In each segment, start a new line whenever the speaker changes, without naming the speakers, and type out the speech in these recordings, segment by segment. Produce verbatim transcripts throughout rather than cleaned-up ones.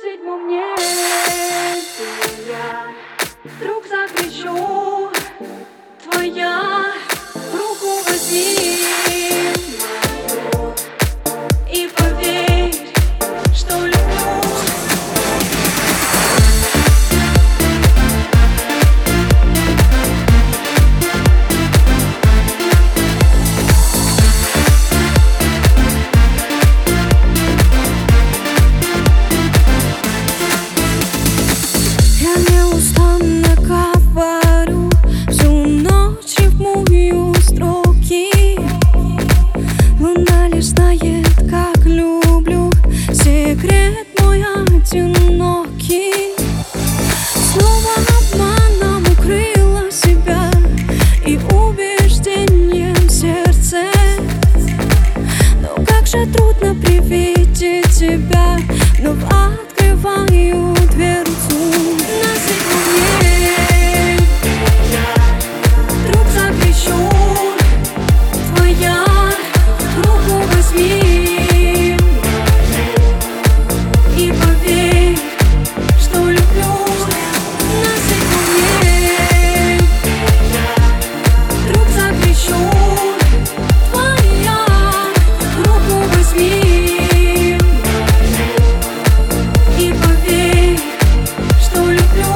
седьмом небе я вдруг закричу: твоя, руку возьми мою и поверь, что люблю. Как люблю, секрет мой одинокий. Снова обманом укрыла себя и убеждением сердце. Но как же трудно при виде тебя вновь открываю дверцу. На седьмом небе я вдруг закричу: твоя, руку возьми и поверь, что люблю. На седьмом небе я вдруг закричу: твоя, руку возьми и поверь, что люблю.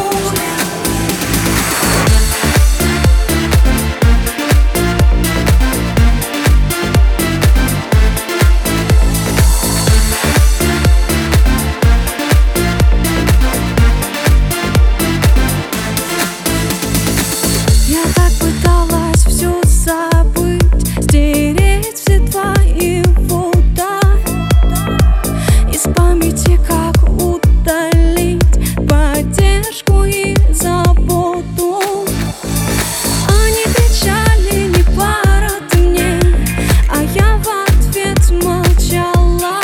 Я так пыталась все забыть, стереть все твои фото из памяти, как удалить поддержку и заботу. Они кричали: не пара ты мне, а я в ответ молчала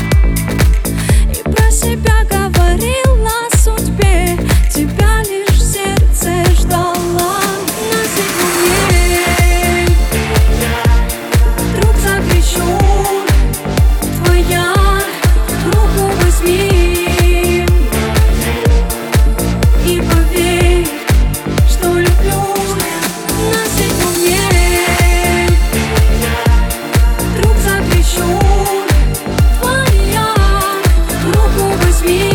и про себя говорила судьбе, тебя лишь в сердце ждала. На седьмом небе я вдруг закричу: твоя, руку возьми и поверь, что люблю. На седьмом небе я вдруг закричу: твоя, руку возьми